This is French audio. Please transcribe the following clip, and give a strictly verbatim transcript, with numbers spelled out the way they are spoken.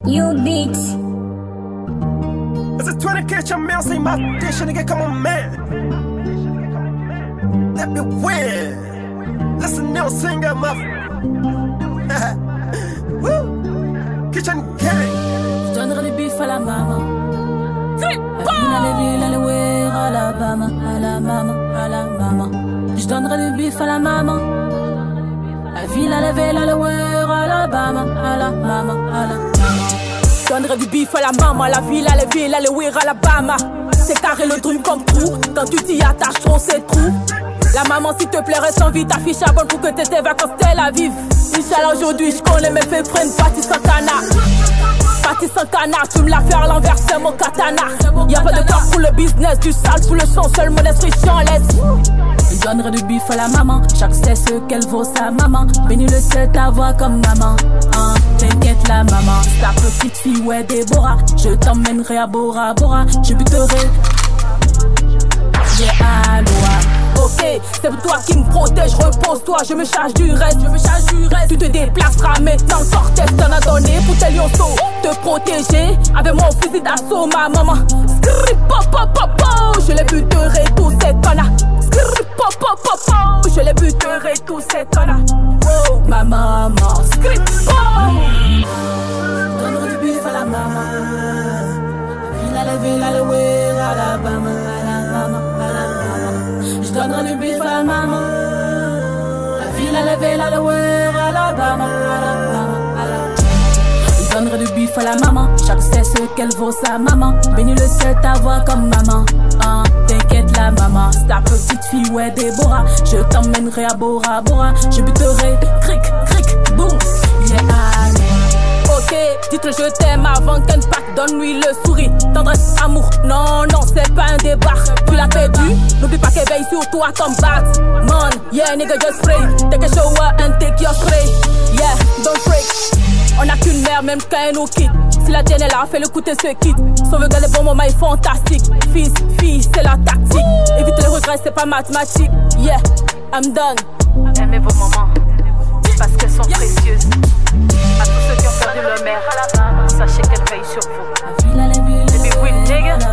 You bitch. It's a twenty catch a man, say my dish, nigga, come on, man. That be weird. Listen, now sing up my. Woo! Kitchen gang. Je donnerai du bif à la maman. La ville, à la ville, à la wear, à la maman, à la maman, à la maman. Je donnerai du bif à la maman. La ville, à la ville, à la wear, à la maman, à la maman, à la maman. Je donnerai du bif à la maman. La ville, à la ville, à la wear, à la bama. C'est carré le truc comme trou. Quand tu t'y attaches trop, c'est trou. La maman, s'il te plaît, reste en vie. T'affiches à bonne pour que tes vacances, t'es la vive. Inch'Allah, aujourd'hui, je connais mes faits, prennent partie sans canard. Parti sans canard, tu me l'as fait à l'envers, c'est mon katana. Y'a pas de temps pour le business, du sale pour le son, seul mon esprit chiant laisse. Je donnerai du bif à la maman, chaque sait ce qu'elle vaut sa maman. Bénis le ciel, ta voix comme maman. Hein, t'inquiète la maman, ta petite fille, ouais Déborah. Je t'emmènerai à Bora Bora, je buterai. Yeah, aloha. Ok, c'est pour toi qui me protège, repose-toi, je me charge du reste, je me charge du reste. Tu te déplaceras maintenant, Cortez t'en a donné pour tes lionceaux, te protéger. Avec mon fusil d'assaut, ma maman. Skrrri pop pop pop pop, je les buterai tous ces connards. Skrrri pop pop pop pop, je les buterai tous ces connards. Oh, ma maman, skrrri pop. Donnerai du bif à la maman. La ville, à la ville, à la wear, à la maman, à la maman, à la maman. Je donnerai du bif à la maman. La ville, à la ville, à la wear, à la maman, à la maman, à la maman. Je donnerai du bif à la maman. Chaque sait ce qu'elle vaut sa maman. Bénis le ciel, ta voix comme maman. Hein, t'inquiète la maman, c'est ta petite fille, ouais Déborah. Je t'emmènerai à Bora Bora. Je buterai, cric, cric, boum. Yeah, ok, dites-le je t'aime avant qu'un pack, donne-lui le sourire. Tendresse, amour, non, non, c'est pas un débat. Tu l'as perdu, n'oublie pas qu'elle veille sur toi comme Batman. Yeah, nigga, just spray. Take a shower and take your spray. Yeah, don't break. On a qu'une mère, même quand elle nous quitte. Si la tienne est là, fais le coup, t'es ce quitte. Sauvegarde les bons moments, est fantastique. Fils, fille, c'est la tactique. Évite les regrets, c'est pas mathématique. Yeah, I'm done. Aimez vos moments, parce qu'elles sont précieuses. À tous ceux qui ont perdu leur mère, sachez qu'elle veille sur vous. Baby, oui, nigga.